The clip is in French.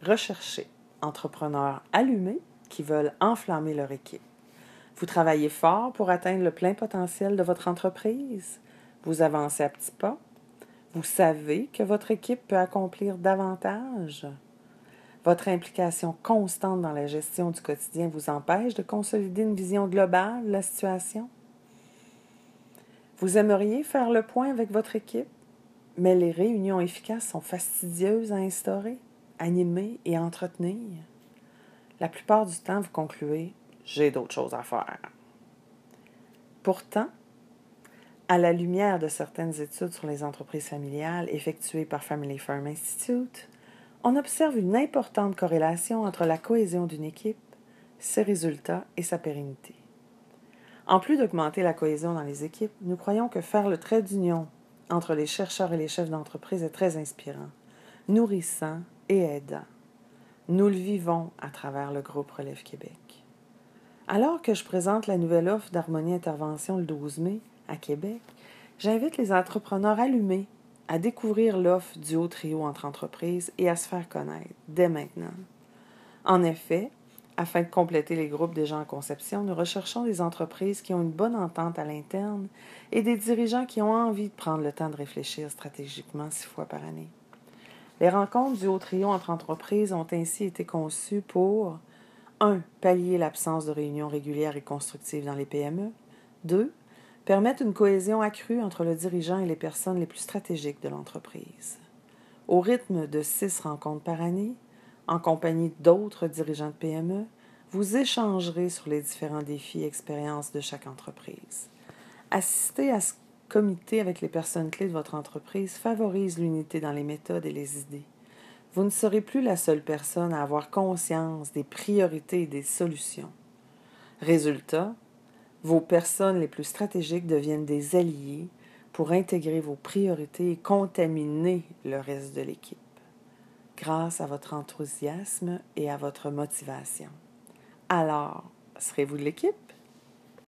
Recherchez entrepreneurs allumés qui veulent enflammer leur équipe. Vous travaillez fort pour atteindre le plein potentiel de votre entreprise. Vous avancez à petits pas. Vous savez que votre équipe peut accomplir davantage. Votre implication constante dans la gestion du quotidien vous empêche de consolider une vision globale de la situation. Vous aimeriez faire le point avec votre équipe, mais les réunions efficaces sont fastidieuses à instaurer, animer et entretenir. La plupart du temps, vous concluez « j'ai d'autres choses à faire ». Pourtant, à la lumière de certaines études sur les entreprises familiales effectuées par Family Farm Institute, on observe une importante corrélation entre la cohésion d'une équipe, ses résultats et sa pérennité. En plus d'augmenter la cohésion dans les équipes, nous croyons que faire le trait d'union entre les chercheurs et les chefs d'entreprise est très inspirant, nourrissant et aidant. Nous le vivons à travers le groupe Relève Québec. Alors que je présente la nouvelle offre d'Harmonie Intervention le 12 mai à Québec, j'invite les entrepreneurs allumés à découvrir l'offre du haut trio entre entreprises et à se faire connaître dès maintenant. En effet, afin de compléter les groupes déjà en conception, nous recherchons des entreprises qui ont une bonne entente à l'interne et des dirigeants qui ont envie de prendre le temps de réfléchir stratégiquement 6 fois par année. Les rencontres du haut trio entre entreprises ont ainsi été conçues pour 1. Pallier l'absence de réunions régulières et constructives dans les PME. 2. Permettre une cohésion accrue entre le dirigeant et les personnes les plus stratégiques de l'entreprise. Au rythme de 6 rencontres par année, en compagnie d'autres dirigeants de PME, vous échangerez sur les différents défis et expériences de chaque entreprise. Assister à ce comité avec les personnes clés de votre entreprise favorise l'unité dans les méthodes et les idées. Vous ne serez plus la seule personne à avoir conscience des priorités et des solutions. Résultat, vos personnes les plus stratégiques deviennent des alliés pour intégrer vos priorités et contaminer le reste de l'équipe, grâce à votre enthousiasme et à votre motivation. Alors, serez-vous de l'équipe?